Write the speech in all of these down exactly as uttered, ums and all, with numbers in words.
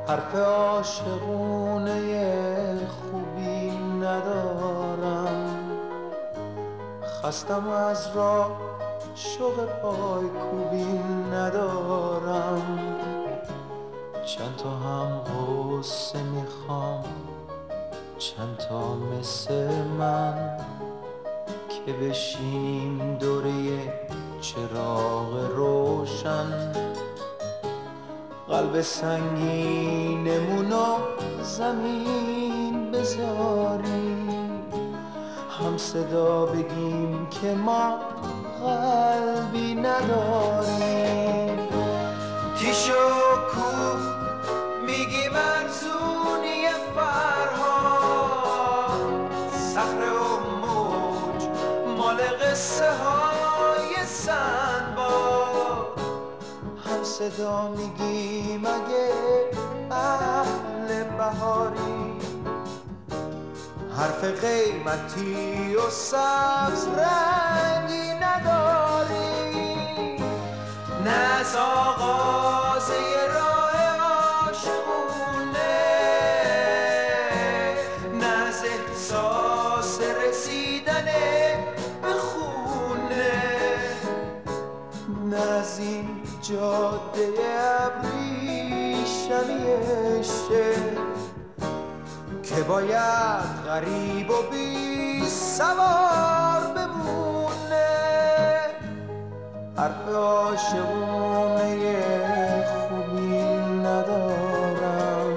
حرف عاشقونه خوبی ندارم، خستم از راه شوق پای کوبی ندارم. چند تا هم غصه میخوام، چند تا مثل من، که بشینیم دوره چراغ روشن. قلب سنگینمونو زمین بذاریم، هم صدا بگیم که ما قلبی نداریم. تیش و کوف میگیم ارزونی فرهاد، صخره و موج مال قصه های سنباد. هم صدا میگیم اگه اهل بهاری، حرف قیمتی و سبز رنگی نداری. نه از آغاز یه راه عاشقونه، نه از احساس رسیدن به خونه، نه از این جاده ابریشمیشه که باید غریب و بی سوار بمونه. حرف عاشقونه خوبی ندارم،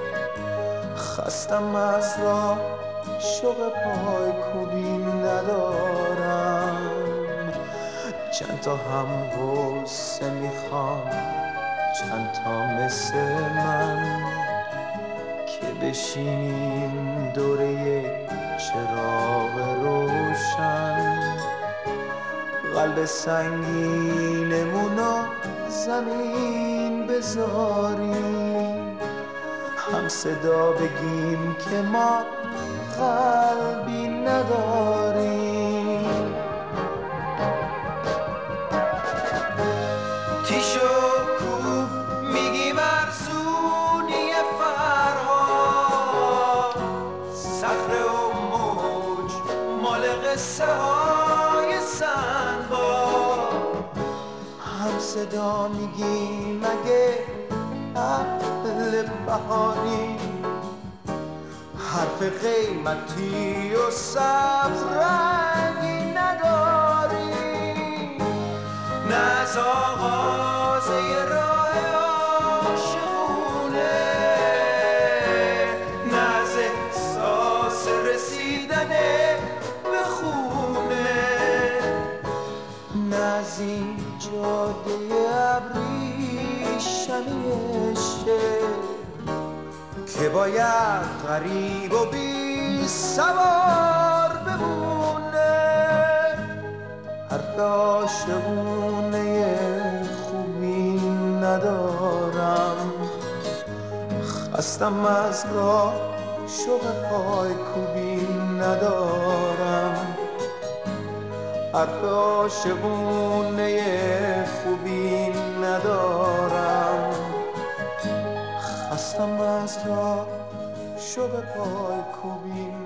خستم از راه شوق پای کوبی ندارم. چند تا هم غصه میخوام، چند تا مثل من، که بشینیم دوره چراغ روشن. قلب سنگینمونو زمین بذاریم، هم صدا بگیم که ما قلبی نداریم. تیش و کوف میگیم ارزونی فرهاد، صخره و موج مال قصه های سنباد. هم صدا میگیم اگه اهل بهاری، حرف قیمتی و سبز رنگی نداری. نه از آغاز یه راه عاشقونه، نه از احساس رسیدن به خونه، نه از این جاده ابریشمیشه که باید غریب و بی سوار بمونه. حرف عاشقونه خوبی ندارم، خستم از راه شوق پای کوبی ندارم. حرف عاشقونه خوبی ندارم، خستم از راه شوق پای کوبی